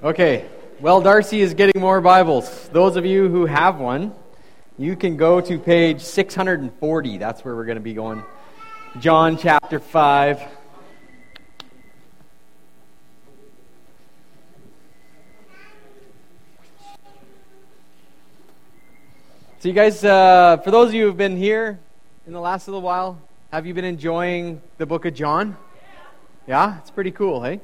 Okay, well, Darcy is getting more Bibles. Those of you who have one, you can go to page 640. That's where we're going to be going. John chapter 5. So you guys, for those of you who have been here in the last little while, have you been enjoying the book of John? Yeah? It's pretty cool, hey?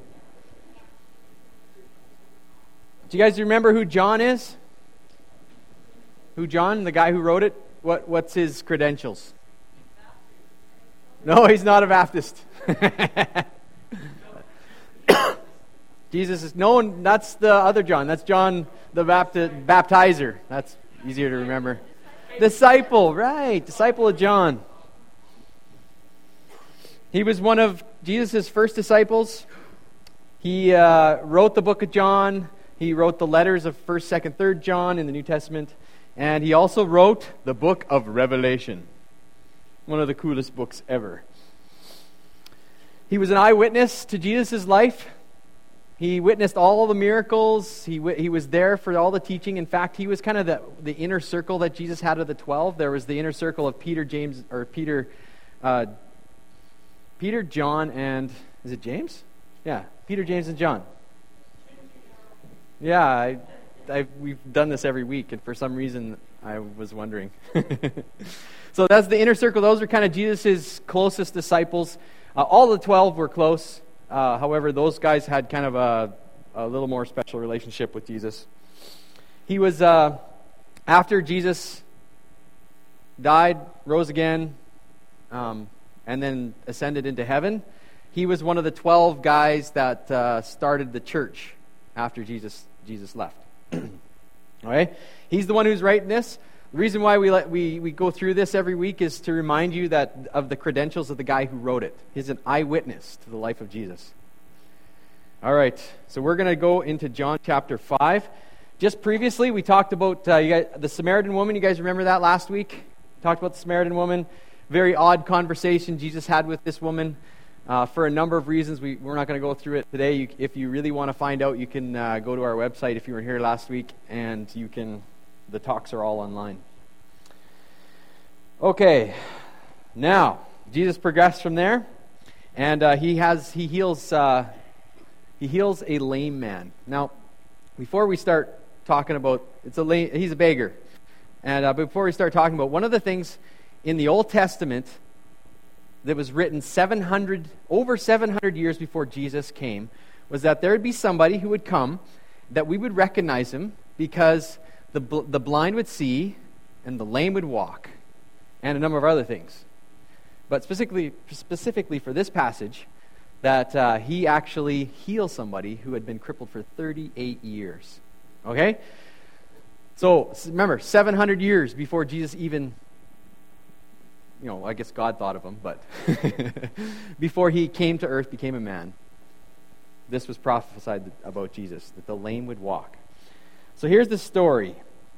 Do you guys remember who John is? Who John, the guy who wrote it? What's his credentials? No, he's not a Baptist. Jesus is no, that's the other John. That's John the baptizer. That's easier to remember. Disciple, right? Disciple of John. He was one of Jesus' first disciples. He wrote the book of John. He wrote the letters of 1st, 2nd, 3rd John in the New Testament. And he also wrote the book of Revelation. One of the coolest books ever. He was an eyewitness to Jesus' life. He witnessed all the miracles. He was there for all the teaching. In fact, he was kind of the inner circle that Jesus had of the 12. There was the inner circle of Peter, John, and is it James? Yeah, Peter, James, and John. Yeah, we've done this every week, and for some reason I was wondering. So that's the inner circle. Those are kind of Jesus' closest disciples. All the 12 were close. However, those guys had kind of a little more special relationship with Jesus. He was, after Jesus died, rose again, and then ascended into heaven, he was one of the 12 guys that started the church after Jesus left. All right? He's the one who's writing this. The reason why we go through this every week is to remind you that of the credentials of the guy who wrote it. He's an eyewitness to the life of Jesus. All right, so we're going to go into John chapter 5. Just previously, we talked about the Samaritan woman. You guys remember that last week? Talked about the Samaritan woman. Very odd conversation Jesus had with this woman. For a number of reasons. We're not going to go through it today. If you really want to find out, you can go to our website if you were here last week, and the talks are all online. Okay, now Jesus progressed from there, and he heals a lame man. Now, before we start talking about he's a beggar, and before we start talking about one of the things in the Old Testament that was written over 700 years before Jesus came, was that there would be somebody who would come, that we would recognize him, because the blind would see, and the lame would walk, and a number of other things. But specifically for this passage, that he actually heals somebody who had been crippled for 38 years. Okay? So, remember, 700 years before Jesus even... I guess God thought of him, but before he came to earth, became a man, this was prophesied about Jesus, that the lame would walk. So here's the story.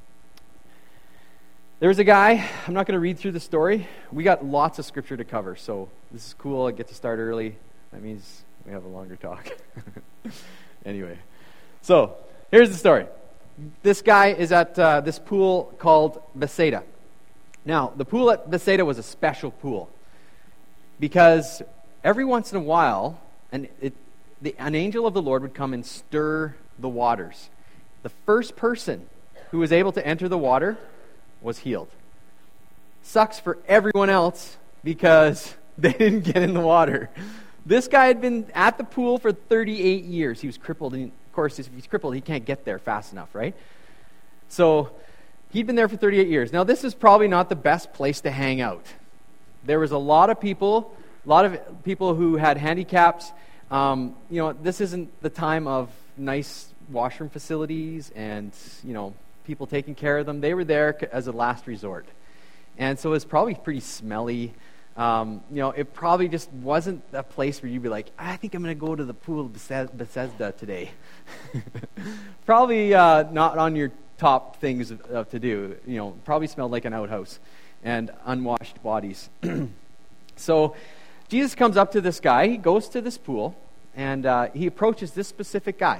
There was a guy, I'm not going to read through the story. We got lots of scripture to cover, so this is cool. I get to start early. That means we have a longer talk. Anyway, so here's the story. This guy is at this pool called Bethsaida. Now, the pool at Bethsaida was a special pool because every once in a while, an angel of the Lord would come and stir the waters. The first person who was able to enter the water was healed. Sucks for everyone else because they didn't get in the water. This guy had been at the pool for 38 years. He was crippled, and of course, if he's crippled, he can't get there fast enough, right? So he'd been there for 38 years. Now, this is probably not the best place to hang out. There was a lot of people who had handicaps. This isn't the time of nice washroom facilities and, people taking care of them. They were there as a last resort. And so it was probably pretty smelly. It probably just wasn't a place where you'd be like, I think I'm going to go to the pool of Bethesda today. Probably not on your top things to do. Probably smelled like an outhouse and unwashed bodies. So Jesus comes up to this guy. He goes to this pool, and he approaches this specific guy.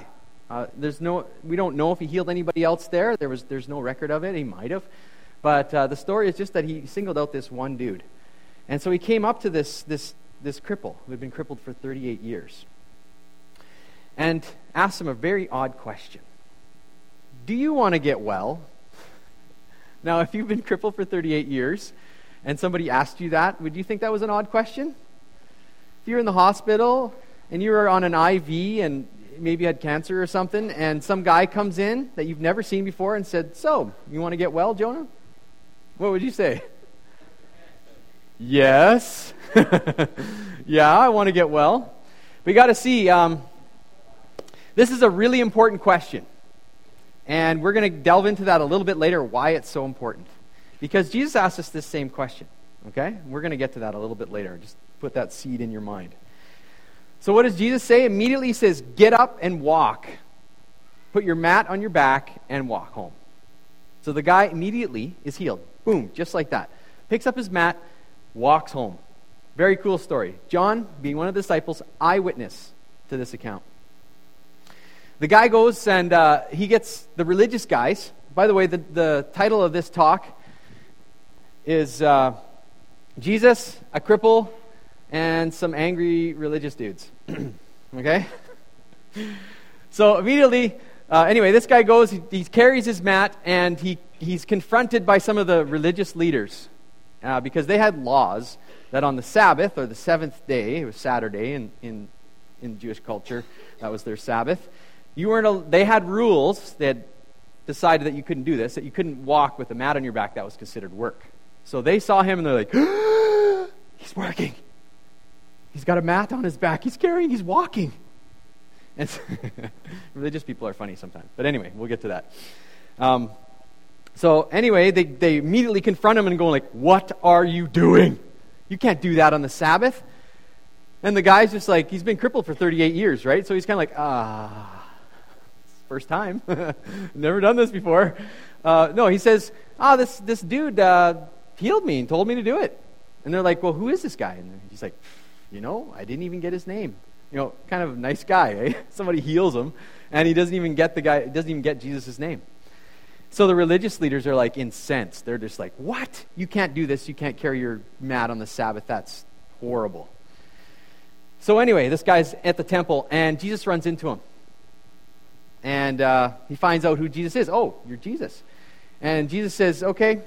We don't know if he healed anybody else there. There's no record of it. He might have. But the story is just that he singled out this one dude. And so he came up to this cripple who had been crippled for 38 years and asked him a very odd question. Do you want to get well? Now, if you've been crippled for 38 years and somebody asked you that, would you think that was an odd question? If you're in the hospital and you were on an IV and maybe you had cancer or something, and some guy comes in that you've never seen before and said, "So, you want to get well, Jonah?" What would you say? Yes. Yeah, I want to get well. We got to see, this is a really important question. And we're going to delve into that a little bit later, why it's so important. Because Jesus asked us this same question, okay? We're going to get to that a little bit later. Just put that seed in your mind. So what does Jesus say? Immediately he says, get up and walk. Put your mat on your back and walk home. So the guy immediately is healed. Boom, just like that. Picks up his mat, walks home. Very cool story. John, being one of the disciples, eyewitness to this account. The guy goes and he gets the religious guys. By the way, the title of this talk is Jesus, a cripple, and some angry religious dudes. Okay? So immediately, anyway, this guy goes, he carries his mat, and he's confronted by some of the religious leaders because they had laws that on the Sabbath, or the seventh day, it was Saturday in Jewish culture, that was their Sabbath, they had rules. They had decided that you couldn't do this, that you couldn't walk with a mat on your back. That was considered work. So they saw him and they're like, he's working. He's got a mat on his back. He's walking. And religious people are funny sometimes. But anyway, we'll get to that. So anyway, they immediately confront him and go like, what are you doing? You can't do that on the Sabbath. And the guy's just like, he's been crippled for 38 years, right? So he's kind of like, first time. Never done this before. No, he says, this dude healed me and told me to do it. And they're like, well, who is this guy? And he's like, I didn't even get his name. Kind of a nice guy, eh? Somebody heals him, and he doesn't even get Jesus' name. So the religious leaders are like incensed. They're just like, what? You can't do this. You can't carry your mat on the Sabbath. That's horrible. So anyway, this guy's at the temple, and Jesus runs into him. And he finds out who Jesus is. Oh, you're Jesus. And Jesus says, okay,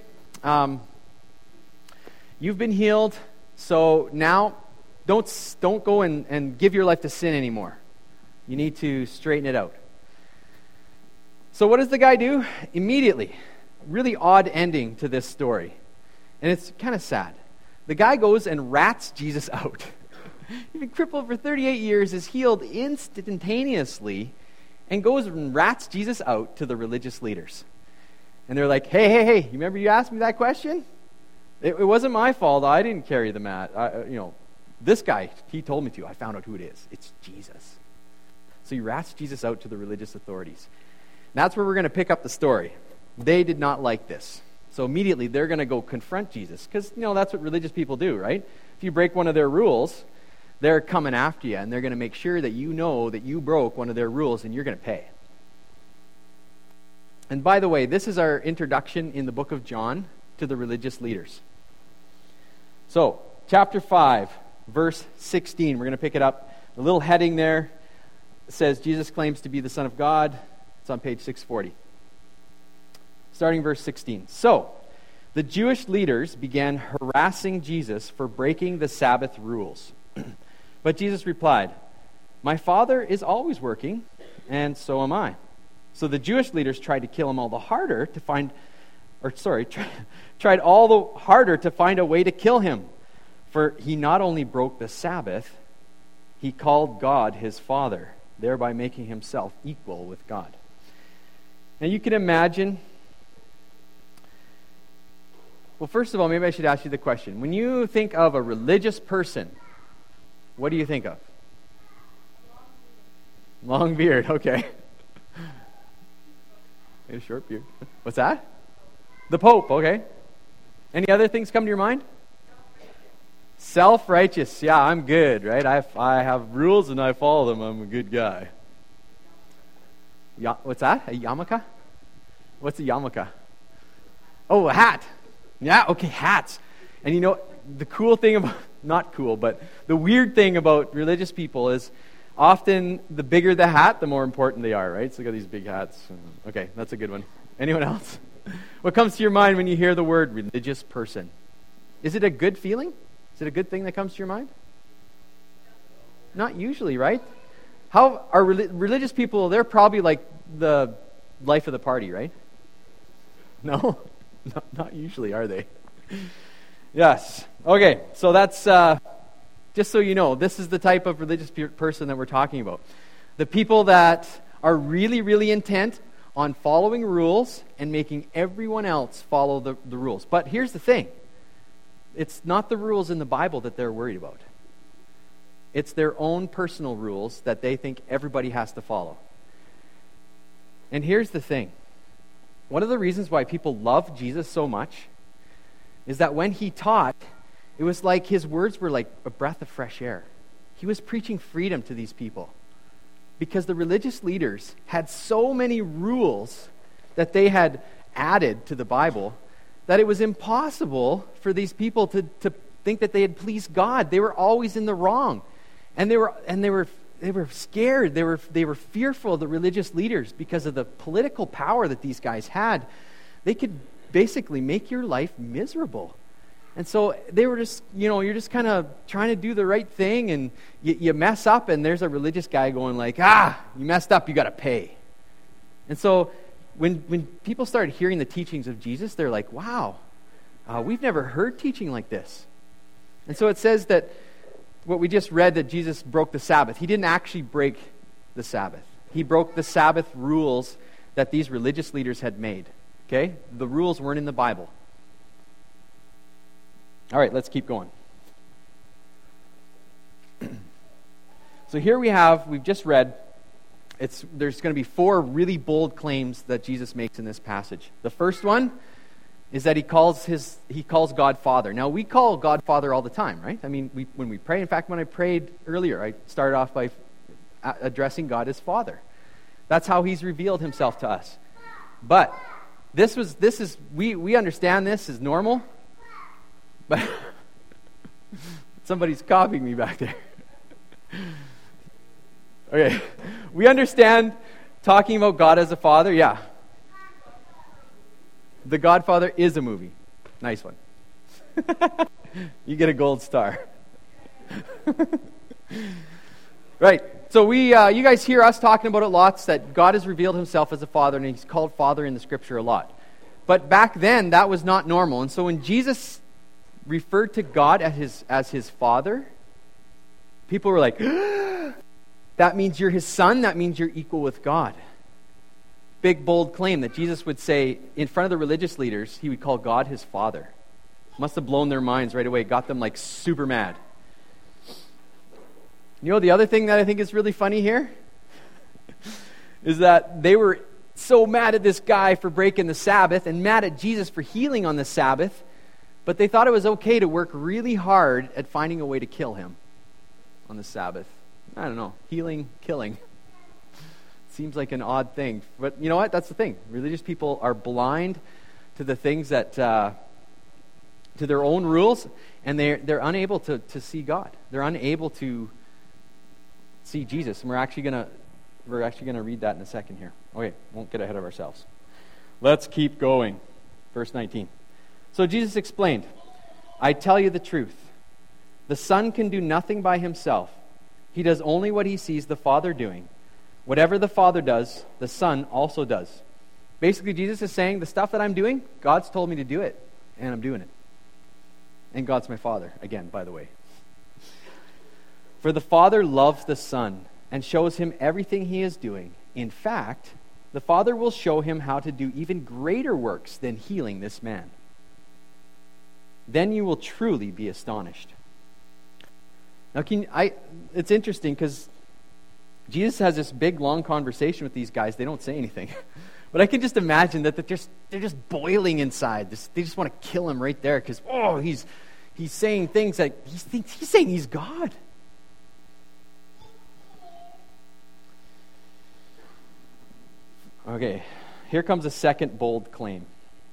you've been healed, so now don't go and give your life to sin anymore. You need to straighten it out. So what does the guy do? Immediately, really odd ending to this story. And it's kind of sad. The guy goes and rats Jesus out. He's been crippled for 38 years, is healed instantaneously, and goes and rats Jesus out to the religious leaders. And they're like, hey, you remember you asked me that question? It wasn't my fault. I didn't carry the mat. This guy, he told me to. I found out who it is. It's Jesus. So he rats Jesus out to the religious authorities. That's where we're going to pick up the story. They did not like this. So immediately they're going to go confront Jesus because, that's what religious people do, right? If you break one of their rules, they're coming after you and they're going to make sure that you know that you broke one of their rules and you're going to pay. And by the way, this is our introduction in the book of John to the religious leaders. So, chapter 5, verse 16, we're going to pick it up. The little heading there says, Jesus claims to be the Son of God. It's on page 640. Starting verse 16. So, the Jewish leaders began harassing Jesus for breaking the Sabbath rules. But Jesus replied, my Father is always working, and so am I. So the Jewish leaders tried to kill him all the harder to find, tried all the harder to find a way to kill him. For he not only broke the Sabbath, he called God his Father, thereby making himself equal with God. And you can imagine, well, first of all, maybe I should ask you the question. When you think of a religious person, what do you think of? Long beard, okay. A short beard. What's that? The Pope, okay. Any other things come to your mind? Self-righteous. Yeah, I'm good, right? I have rules and I follow them. I'm a good guy. What's that? A yarmulke? What's a yarmulke? Oh, a hat. Yeah, okay, hats. And you know, the cool thing about, not cool, but the weird thing about religious people is often the bigger the hat, the more important they are, right? So look at these big hats. Okay, that's a good one. Anyone else? What comes to your mind when you hear the word religious person? Is it a good feeling? Is it a good thing that comes to your mind? Not usually, right? How are religious people, they're probably like the life of the party, right? No? Not usually, are they? Yes. Okay, so that's, just so you know, this is the type of religious person that we're talking about. The people that are really, really intent on following rules and making everyone else follow the rules. But here's the thing. It's not the rules in the Bible that they're worried about. It's their own personal rules that they think everybody has to follow. And here's the thing. One of the reasons why people love Jesus so much is that when he taught, it was like his words were like a breath of fresh air. He was preaching freedom to these people because the religious leaders had so many rules that they had added to the Bible that it was impossible for these people to think that they had pleased God. They were always in the wrong. And they were scared. They were fearful of the religious leaders because of the political power that these guys had. They could basically make your life miserable. And so they were just, you're just kind of trying to do the right thing, and you mess up, and there's a religious guy going like, you messed up, you got to pay. And so when people started hearing the teachings of Jesus, they're like, wow, we've never heard teaching like this. And so it says that what we just read, that Jesus broke the Sabbath. He didn't actually break the Sabbath. He broke the Sabbath rules that these religious leaders had made. Okay? The rules weren't in the Bible. All right, let's keep going. So here we've just read, there's going to be 4 really bold claims that Jesus makes in this passage. The first one is that he calls God Father. Now, we call God Father all the time, right? I mean, when we pray, in fact, when I prayed earlier, I started off by addressing God as Father. That's how he's revealed himself to us. But we understand this is normal, but somebody's copying me back there. Okay, we understand talking about God as a father, yeah. The Godfather is a movie. Nice one. You get a gold star. Right. So you guys hear us talking about it lots, that God has revealed himself as a father, and he's called Father in the Scripture a lot. But back then, that was not normal. And so when Jesus referred to God as his Father, people were like, that means you're his son? That means you're equal with God. Big, bold claim that Jesus would say in front of the religious leaders, he would call God his Father. Must have blown their minds right away, got them like super mad. You know, the other thing that I think is really funny here is that they were so mad at this guy for breaking the Sabbath and mad at Jesus for healing on the Sabbath, but they thought it was okay to work really hard at finding a way to kill him on the Sabbath. I don't know, healing, killing. Seems like an odd thing. But you know what? That's the thing. Religious people are blind to the things that, to their own rules, and they're unable to see God. They're unable to see Jesus. And we're actually gonna read that in a second here. Okay, won't get ahead of ourselves. Let's keep going. Verse 19. So Jesus explained, I tell you the truth. The Son can do nothing by himself. He does only what he sees the Father doing. Whatever the Father does, the Son also does. Basically, Jesus is saying, the stuff that I'm doing, God's told me to do it, and I'm doing it. And God's my Father, again, by the way. For the Father loves the Son and shows him everything he is doing. In fact, the Father will show him how to do even greater works than healing this man. Then you will truly be astonished. Now, it's interesting because Jesus has this big, long conversation with these guys. They don't say anything. But I can just imagine that they're just boiling inside. They just want to kill him right there because, he's saying things that he's saying he's God. Okay, here comes a second bold claim.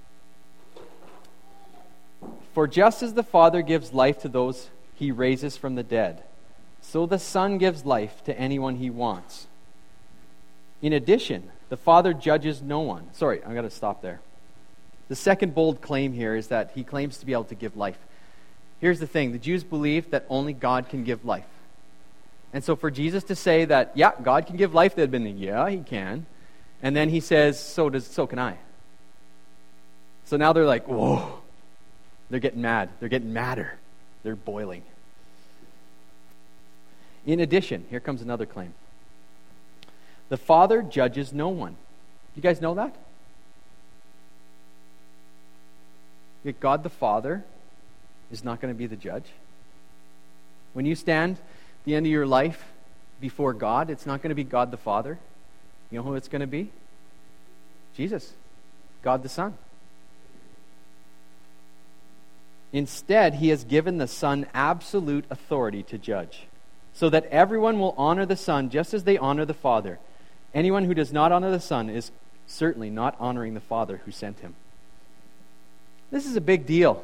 For just as the Father gives life to those he raises from the dead, so the Son gives life to anyone he wants. In addition, the Father judges no one. Sorry, I'm going to stop there. The second bold claim here is that he claims to be able to give life. Here's the thing. The Jews believed that only God can give life. And so for Jesus to say that, yeah, God can give life, they'd been like, yeah, he can. And then he says, so can I. So now they're like, whoa. They're getting mad. They're getting madder. They're boiling. In addition, here comes another claim. The Father judges no one. You guys know that? God the Father is not going to be the judge. When you stand at the end of your life before God, it's not going to be God the Father. You know who it's going to be? Jesus, God the Son. Instead, he has given the Son absolute authority to judge, so that everyone will honor the Son just as they honor the Father. Anyone who does not honor the Son is certainly not honoring the Father who sent him. This is a big deal.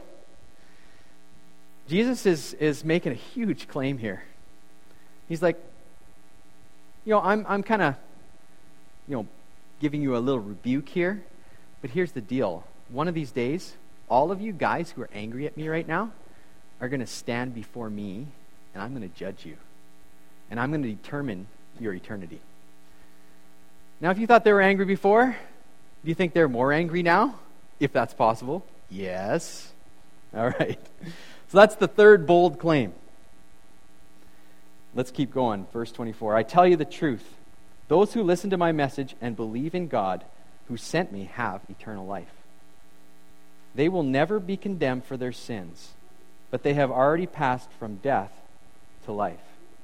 Jesus is making a huge claim here. He's like, I'm kind of, giving you a little rebuke here, but here's the deal. One of these days, all of you guys who are angry at me right now are going to stand before me, and I'm going to judge you. And I'm going to determine your eternity. Now, if you thought they were angry before, do you think they're more angry now? If that's possible. Yes. All right. So that's the third bold claim. Let's keep going. Verse 24. I tell you the truth. Those who listen to my message and believe in God who sent me have eternal life. They will never be condemned for their sins, but they have already passed from death to life.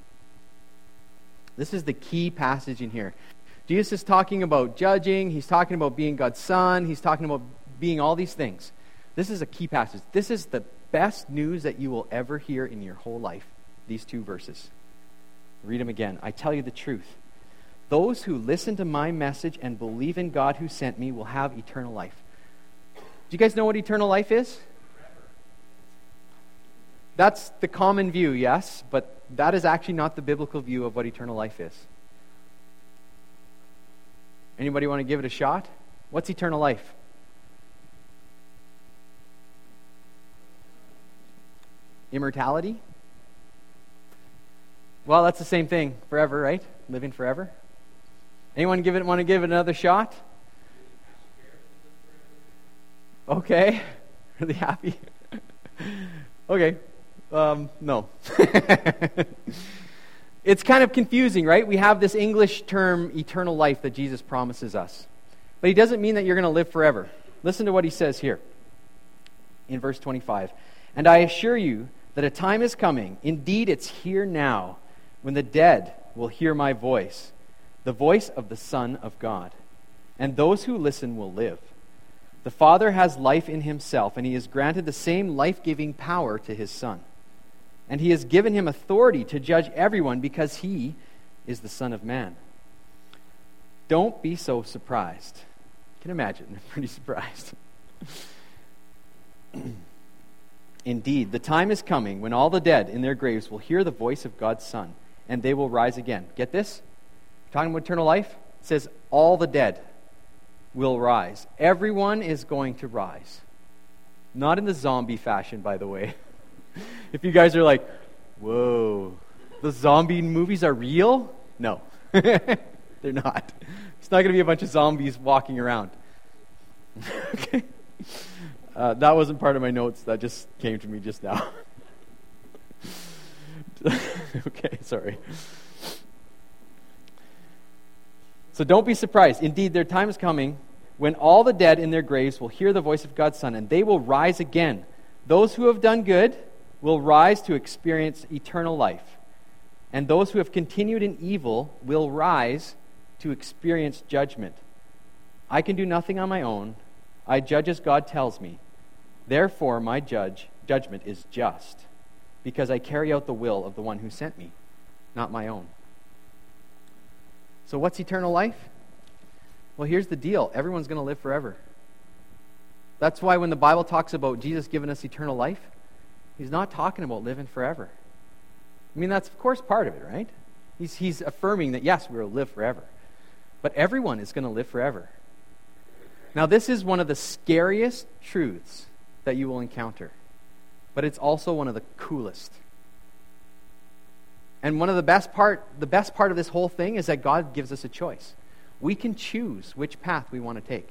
This is the key passage in here. Jesus is talking about judging. He's talking about being God's Son. He's talking about being all these things. This is a key passage. This is the best news that you will ever hear in your whole life. These two verses. Read them again. I tell you the truth. Those who listen to my message and believe in God who sent me will have eternal life. Do you guys know what eternal life is? That's the common view, yes, but that is actually not the biblical view of what eternal life is. Anybody want to give it a shot? What's eternal life? Immortality? Well, that's the same thing. Forever, right? Living forever. Anyone want to give it another shot? Okay. Really happy? Okay. No. It's kind of confusing, right? We have this English term, eternal life, that Jesus promises us. But he doesn't mean that you're going to live forever. Listen to what he says here in verse 25. And I assure you that a time is coming, indeed it's here now, when the dead will hear my voice, the voice of the Son of God. And those who listen will live. The Father has life in himself, and he has granted the same life-giving power to his Son. And he has given him authority to judge everyone because he is the Son of Man. Don't be so surprised. I can imagine, I'm pretty surprised. Indeed, the time is coming when all the dead in their graves will hear the voice of God's Son, and they will rise again. Get this? Talking about eternal life, it says all the dead will rise. Everyone is going to rise. Not in the zombie fashion, by the way. If you guys are like, whoa, the zombie movies are real? No, they're not. It's not going to be a bunch of zombies walking around. Okay. That wasn't part of my notes. That just came to me just now. Okay, sorry. So don't be surprised. Indeed, their time is coming when all the dead in their graves will hear the voice of God's Son, and they will rise again. Those who have done good will rise to experience eternal life, and those who have continued in evil will rise to experience judgment. I can do nothing on my own. I judge as God tells me. Therefore, my judgment is just, because I carry out the will of the one who sent me, not my own. So what's eternal life? Well, here's the deal. Everyone's going to live forever. That's why when the Bible talks about Jesus giving us eternal life, he's not talking about living forever. I mean, that's of course part of it, right? He's affirming that, yes, we will live forever. But everyone is going to live forever. Now, this is one of the scariest truths that you will encounter. But it's also one of the coolest. And one of the best part of this whole thing is that God gives us a choice. We can choose which path we want to take.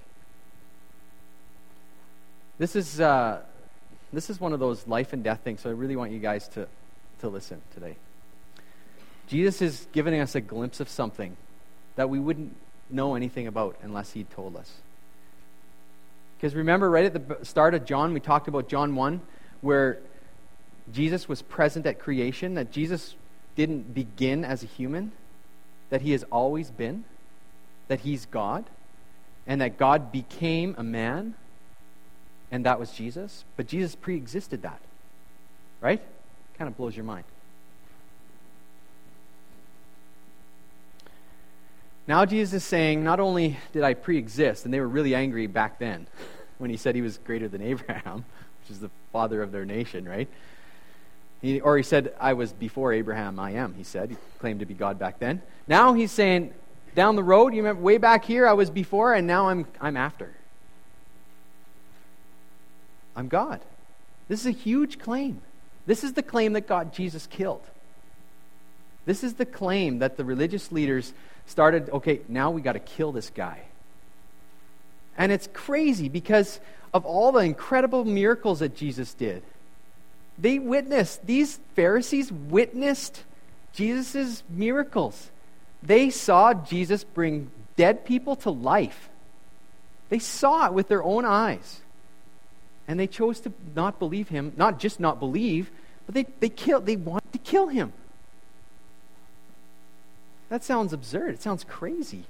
This is one of those life and death things, so I really want you guys to listen today. Jesus is giving us a glimpse of something that we wouldn't know anything about unless he told us. Because remember, right at the start of John, we talked about John 1, where Jesus was present at creation, that Jesus didn't begin as a human, that he has always been, that he's God, and that God became a man, and that was Jesus. But Jesus pre-existed that, right? Kind of blows your mind. Now Jesus is saying, not only did I pre-exist, and they were really angry back then when he said he was greater than Abraham, which is the father of their nation, right? He said, I was before Abraham, I am, he said. He claimed to be God back then. Now he's saying, down the road, you remember, way back here, I was before, and now I'm after. I'm God. This is a huge claim. This is the claim that Jesus killed. This is the claim that the religious leaders started, okay, now we got to kill this guy. And it's crazy because of all the incredible miracles that Jesus did. These Pharisees witnessed Jesus' miracles. They saw Jesus bring dead people to life. They saw it with their own eyes. And they chose to not believe him, not just not believe, but they wanted to kill him. That sounds absurd. It sounds crazy.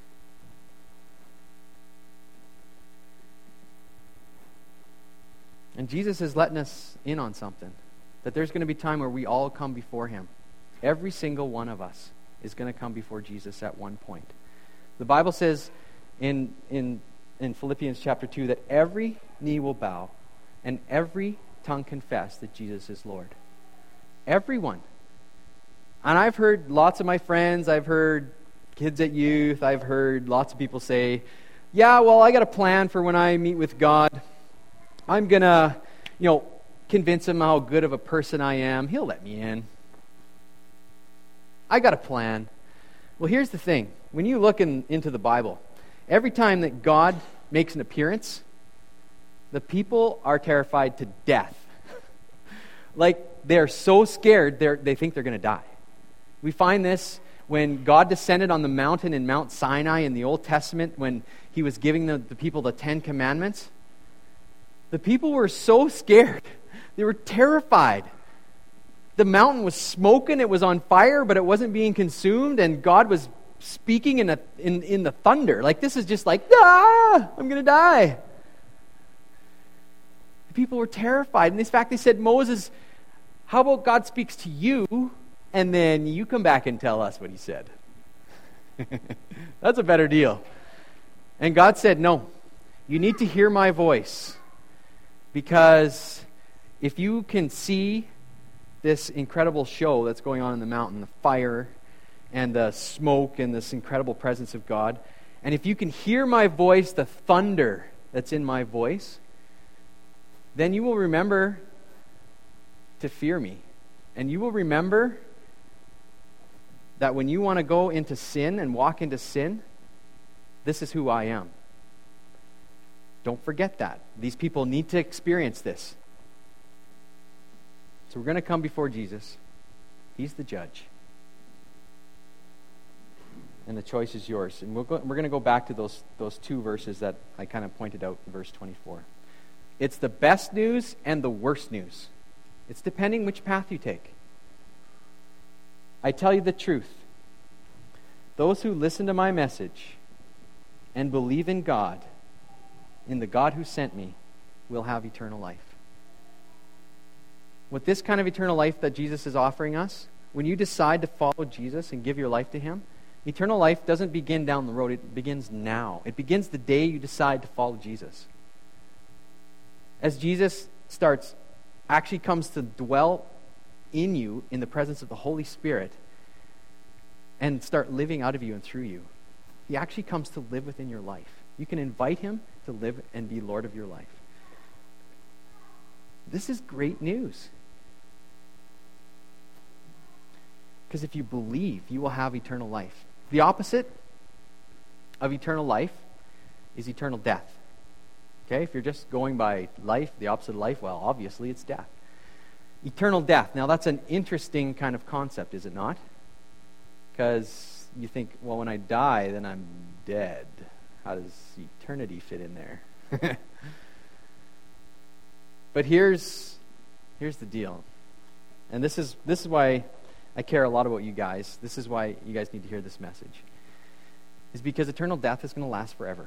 And Jesus is letting us in on something. That there's going to be a time where we all come before him. Every single one of us is going to come before Jesus at one point. The Bible says in Philippians chapter 2 that every knee will bow and every tongue confess that Jesus is Lord. Everyone. And I've heard lots of my friends, I've heard kids at youth, I've heard lots of people say, yeah, well, I got a plan for when I meet with God. I'm going to, convince him how good of a person I am. He'll let me in. I got a plan. Well, here's the thing. When you look into the Bible, every time that God makes an appearance, the people are terrified to death. Like, they're so scared, they think they're going to die. We find this when God descended on the mountain in Mount Sinai in the Old Testament, when he was giving the people the 10 Commandments. The people were so scared. They were terrified. The mountain was smoking, it was on fire, but it wasn't being consumed, and God was speaking in the thunder. Like, this is just like, I'm going to die. The people were terrified. And in fact, they said, Moses, how about God speaks to you, and then you come back and tell us what he said? That's a better deal. And God said, no, you need to hear my voice. Because if you can see this incredible show that's going on in the mountain, the fire and the smoke and this incredible presence of God, and if you can hear my voice, the thunder that's in my voice, then you will remember to fear me. And you will remember that when you want to go into sin and walk into sin, this is who I am. Don't forget that. These people need to experience this. So we're going to come before Jesus. He's the judge. And the choice is yours. And we're going to go back to those two verses that I kind of pointed out in verse 24. It's the best news and the worst news. It's depending which path you take. I tell you the truth. Those who listen to my message and believe in God, in the God who sent me, will have eternal life. With this kind of eternal life that Jesus is offering us, when you decide to follow Jesus and give your life to him, Eternal life doesn't begin down the road. It begins now. It begins the day you decide to follow Jesus. As Jesus actually comes to dwell in you in the presence of the Holy Spirit and start living out of you and through you. He actually comes to live within your life. You can invite him to live and be Lord of your life. This is great news. Because if you believe, you will have eternal life. The opposite of eternal life is eternal death. Okay, if you're just going by life, the opposite of life, well, obviously it's death. Eternal death. Now that's an interesting kind of concept, is it not? Because you think, well, when I die, then I'm dead. How does eternity fit in there? But here's the deal. And this is why I care a lot about you guys. This is why you guys need to hear this message. Is because eternal death is going to last forever.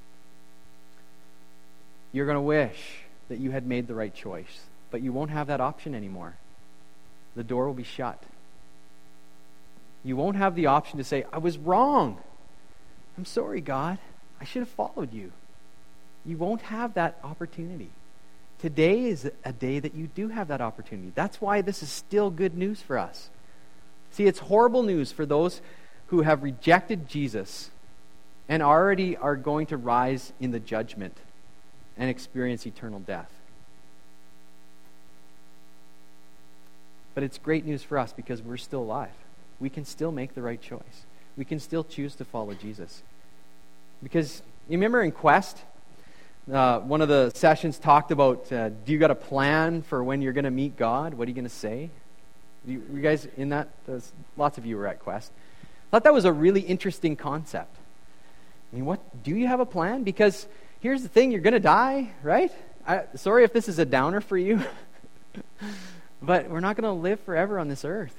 You're going to wish that you had made the right choice, but you won't have that option anymore. The door will be shut. You won't have the option to say, I was wrong. I'm sorry, God. I should have followed you. You won't have that opportunity. Today is a day that you do have that opportunity. That's why this is still good news for us. See, it's horrible news for those who have rejected Jesus and already are going to rise in the judgment and experience eternal death. But it's great news for us because we're still alive. We can still make the right choice. We can still choose to follow Jesus. Because you remember in Quest, one of the sessions talked about, do you got a plan for when you're going to meet God? What are you going to say? You guys in that? Lots of you were at Quest. I thought that was a really interesting concept. I mean, do you have a plan? Because here's the thing, you're going to die, right? Sorry if this is a downer for you, but we're not going to live forever on this earth.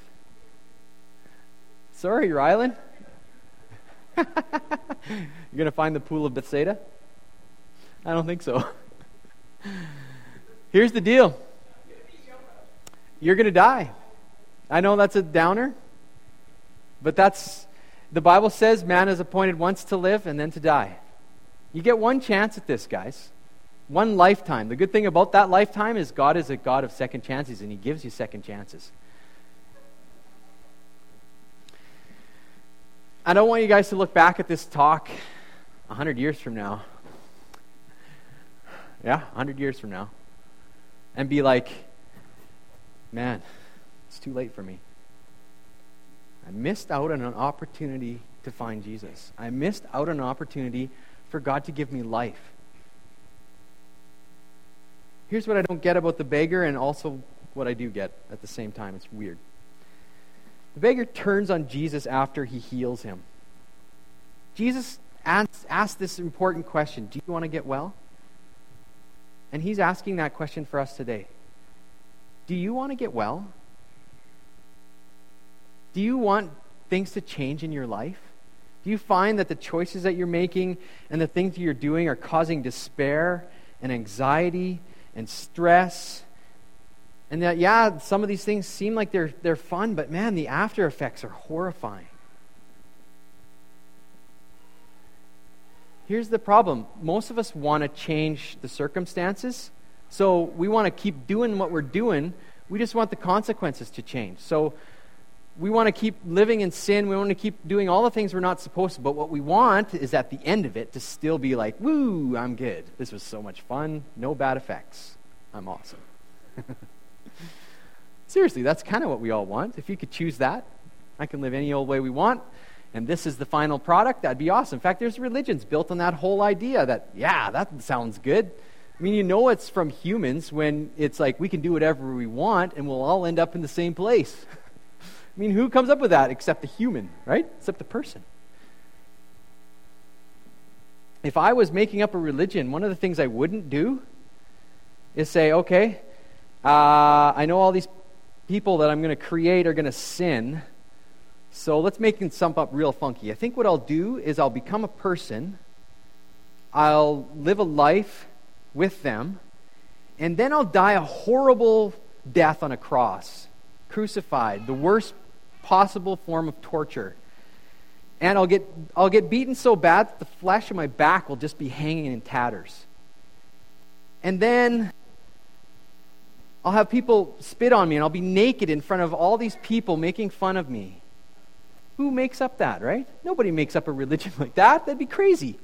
Sorry, Rylan. You're going to find the pool of Bethsaida? I don't think so. Here's the deal. You're going to die. I know that's a downer, but the Bible says man is appointed once to live and then to die. You get one chance at this, guys. One lifetime. The good thing about that lifetime is God is a God of second chances, and he gives you second chances. I don't want you guys to look back at this talk 100 years from now. Yeah, 100 years from now. And be like, man, it's too late for me. I missed out on an opportunity to find Jesus. I missed out on an opportunity for God to give me life. Here's what I don't get about the beggar and also what I do get at the same time. It's weird. The beggar turns on Jesus after he heals him. Jesus asked this important question, do you want to get well? And he's asking that question for us today. Do you want to get well? Do you want things to change in your life? Do you find that the choices that you're making and the things that you're doing are causing despair and anxiety and stress? And that, yeah, some of these things seem like they're fun, but man, the after effects are horrifying. Here's the problem. Most of us want to change the circumstances, so we want to keep doing what we're doing. We just want the consequences to change. So we want to keep living in sin. We want to keep doing all the things we're not supposed to. But what we want is at the end of it to still be like, woo, I'm good. This was so much fun. No bad effects. I'm awesome. Seriously, that's kind of what we all want. If you could choose that, I can live any old way we want, and this is the final product, that'd be awesome. In fact, there's religions built on that whole idea that, yeah, that sounds good. I mean, you know it's from humans when it's like we can do whatever we want and we'll all end up in the same place. I mean, who comes up with that except the human, right? Except the person. If I was making up a religion, one of the things I wouldn't do is say, okay, I know all these people that I'm going to create are going to sin, so let's make something up real funky. I think what I'll do is I'll become a person, I'll live a life with them, and then I'll die a horrible death on a cross, crucified, the worst possible form of torture. And I'll get beaten so bad that the flesh of my back will just be hanging in tatters. And then I'll have people spit on me, and I'll be naked in front of all these people making fun of me. Who makes up that, right? Nobody makes up a religion like that. That'd be crazy.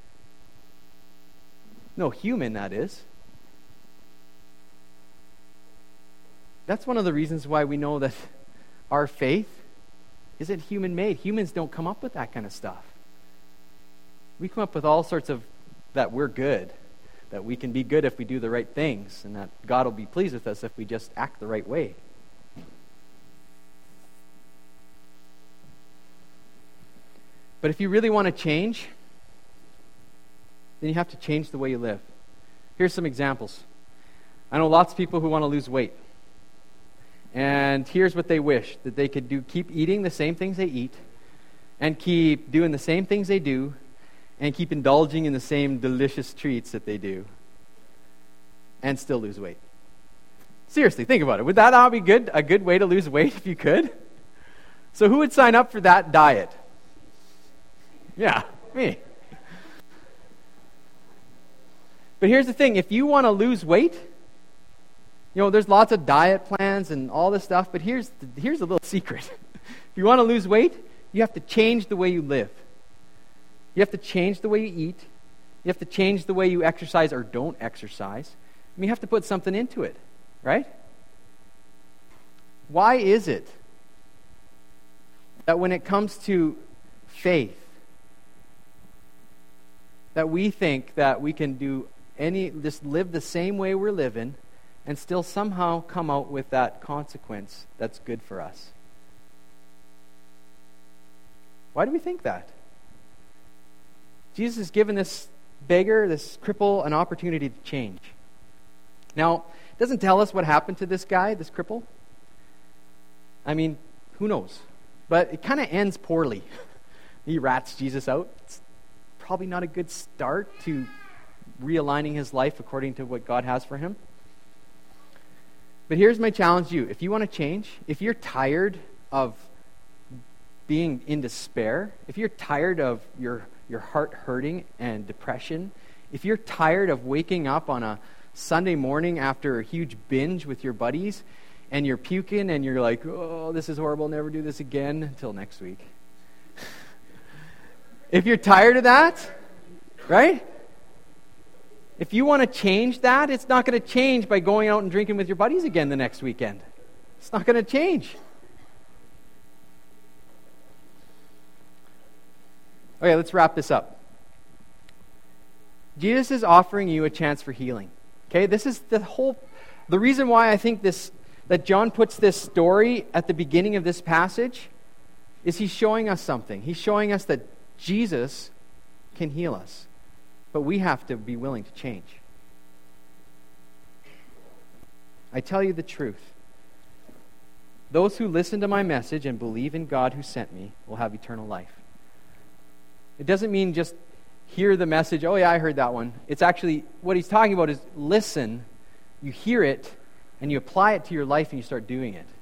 No human, that is. That's one of the reasons why we know that our faith isn't human-made. Humans don't come up with that kind of stuff. We come up with all sorts of that we're good, that we can be good if we do the right things, and that God will be pleased with us if we just act the right way. But if you really want to change, then you have to change the way you live. Here's some examples. I know lots of people who want to lose weight. And here's what they wish, that they could keep eating the same things they eat, and keep doing the same things they do, and keep indulging in the same delicious treats that they do, and still lose weight. Seriously, think about it. Would that not be a good way to lose weight if you could? So who would sign up for that diet? Yeah, me. But here's the thing, if you want to lose weight, there's lots of diet plans and all this stuff, but here's a little secret. If you want to lose weight, you have to change the way you live. You have to change the way you eat. You have to change the way you exercise or don't exercise. You have to put something into it, right? Why is it that when it comes to faith, that we think that we can just live the same way we're living and still somehow come out with that consequence that's good for us? Why do we think that? Jesus has given this beggar, this cripple, an opportunity to change. Now, it doesn't tell us what happened to this guy, this cripple. I mean, who knows? But it kind of ends poorly. He rats Jesus out. It's probably not a good start to realigning his life according to what God has for him. But here's my challenge to you. If you want to change, if you're tired of being in despair, if you're tired of your heart hurting and depression, if you're tired of waking up on a Sunday morning after a huge binge with your buddies and you're puking and you're like, oh, this is horrible, never do this again until next week. If you're tired of that, right? If you want to change that, it's not going to change by going out and drinking with your buddies again the next weekend. It's not going to change. Okay, let's wrap this up. Jesus is offering you a chance for healing. Okay, this is the reason why I think that John puts this story at the beginning of this passage is he's showing us something. He's showing us that Jesus can heal us, but we have to be willing to change. I tell you the truth. Those who listen to my message and believe in God who sent me will have eternal life. It doesn't mean just hear the message, oh yeah, I heard that one. It's actually, what he's talking about is listen, you hear it, and you apply it to your life and you start doing it.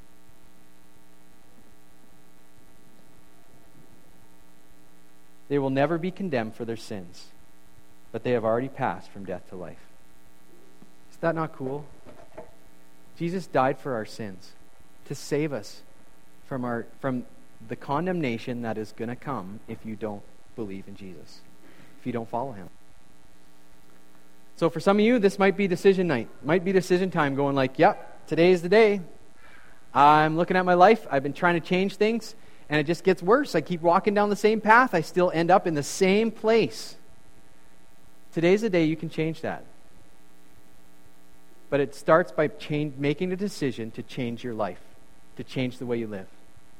They will never be condemned for their sins, but they have already passed from death to life. Is that not cool? Jesus died for our sins, to save us from the condemnation that is going to come if you don't believe in Jesus, if you don't follow him. So for some of you, this might be decision night, might be decision time, going like, yep, today is the day. I'm looking at my life, I've been trying to change things, and it just gets worse. I keep walking down the same path, I still end up in the same place. Today's the day you can change that. But it starts by making a decision to change your life, to change the way you live.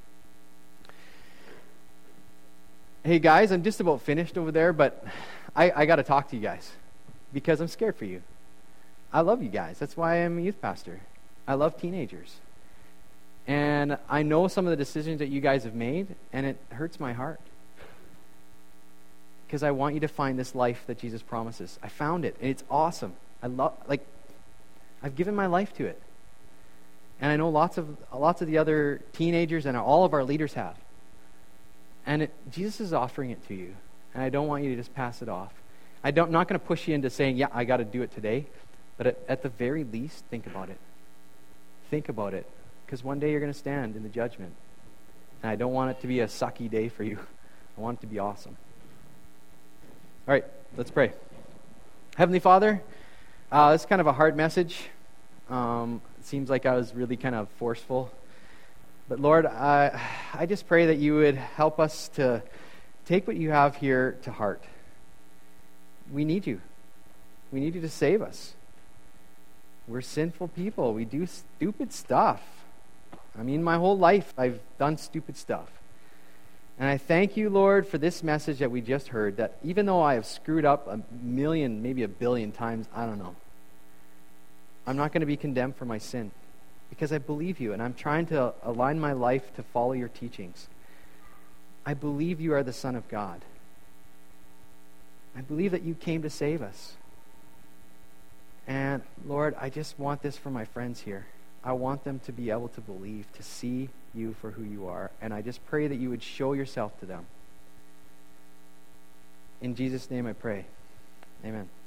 Hey guys, I'm just about finished over there, but I got to talk to you guys because I'm scared for you. I love you guys. That's why I'm a youth pastor. I love teenagers. And I know some of the decisions that you guys have made, and it hurts my heart. Because I want you to find this life that Jesus promises. I found it, and it's awesome. I've given my life to it. And I know lots of the other teenagers and all of our leaders have. And Jesus is offering it to you. And I don't want you to just pass it off. I'm not going to push you into saying, yeah, I got to do it today. But at the very least, think about it. Think about it. Because one day you're going to stand in the judgment. And I don't want it to be a sucky day for you. I want it to be awesome. All right, let's pray. Heavenly Father, it's kind of a hard message. It seems like I was really kind of forceful. But Lord, I just pray that you would help us to take what you have here to heart. We need you. We need you to save us. We're sinful people. We do stupid stuff. I mean, my whole life I've done stupid stuff. And I thank you, Lord, for this message that we just heard, that even though I have screwed up 1,000,000, maybe 1,000,000,000 times, I don't know, I'm not going to be condemned for my sin because I believe you, and I'm trying to align my life to follow your teachings. I believe you are the Son of God. I believe that you came to save us. And Lord, I just want this for my friends here. I want them to be able to believe, to see you for who you are. And I just pray that you would show yourself to them. In Jesus' name I pray. Amen.